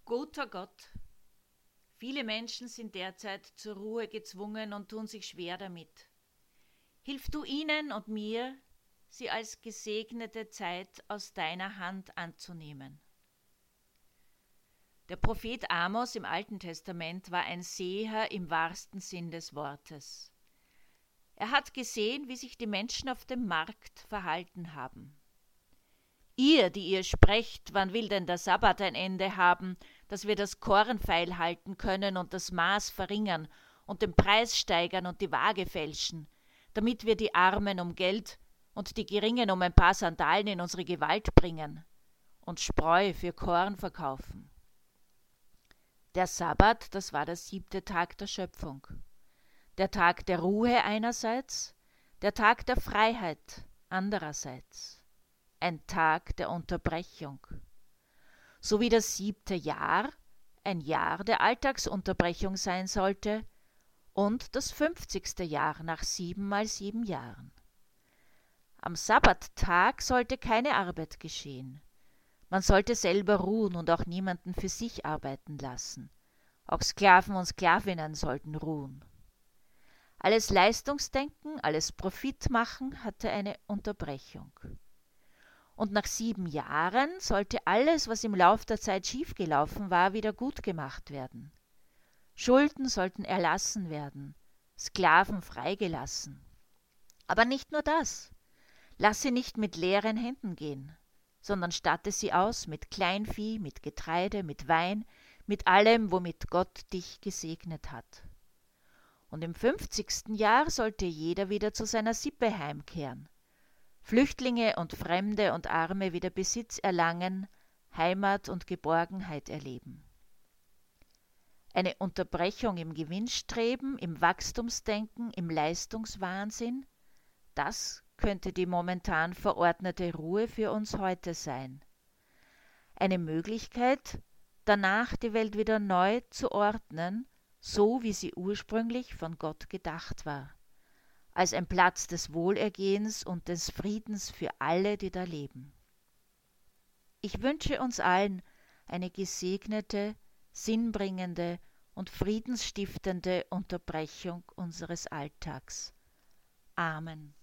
Guter Gott, viele Menschen sind derzeit zur Ruhe gezwungen und tun sich schwer damit. Hilf du ihnen und mir, sie als gesegnete Zeit aus deiner Hand anzunehmen. Der Prophet Amos im Alten Testament war ein Seher im wahrsten Sinn des Wortes. Er hat gesehen, wie sich die Menschen auf dem Markt verhalten haben. Ihr, die ihr sprecht, wann will denn der Sabbat ein Ende haben, dass wir das Korn feil halten können und das Maß verringern und den Preis steigern und die Waage fälschen, damit wir die Armen um Geld und die Geringen um ein paar Sandalen in unsere Gewalt bringen und Spreu für Korn verkaufen. Der Sabbat, das war der 7. Tag der Schöpfung. Der Tag der Ruhe einerseits, der Tag der Freiheit andererseits. Ein Tag der Unterbrechung. So wie das 7. Jahr ein Jahr der Alltagsunterbrechung sein sollte und das 50. Jahr nach 7 mal 7 Jahren. Am Sabbattag sollte keine Arbeit geschehen. Man sollte selber ruhen und auch niemanden für sich arbeiten lassen. Auch Sklaven und Sklavinnen sollten ruhen. Alles Leistungsdenken, alles Profitmachen hatte eine Unterbrechung. Und nach 7 Jahren sollte alles, was im Lauf der Zeit schiefgelaufen war, wieder gut gemacht werden. Schulden sollten erlassen werden, Sklaven freigelassen. Aber nicht nur das. Lass sie nicht mit leeren Händen gehen, sondern statte sie aus mit Kleinvieh, mit Getreide, mit Wein, mit allem, womit Gott dich gesegnet hat. Und im 50. Jahr sollte jeder wieder zu seiner Sippe heimkehren. Flüchtlinge und Fremde und Arme wieder Besitz erlangen, Heimat und Geborgenheit erleben. Eine Unterbrechung im Gewinnstreben, im Wachstumsdenken, im Leistungswahnsinn, das könnte die momentan verordnete Ruhe für uns heute sein. Eine Möglichkeit, danach die Welt wieder neu zu ordnen, so wie sie ursprünglich von Gott gedacht war. Als ein Platz des Wohlergehens und des Friedens für alle, die da leben. Ich wünsche uns allen eine gesegnete, sinnbringende und friedensstiftende Unterbrechung unseres Alltags. Amen.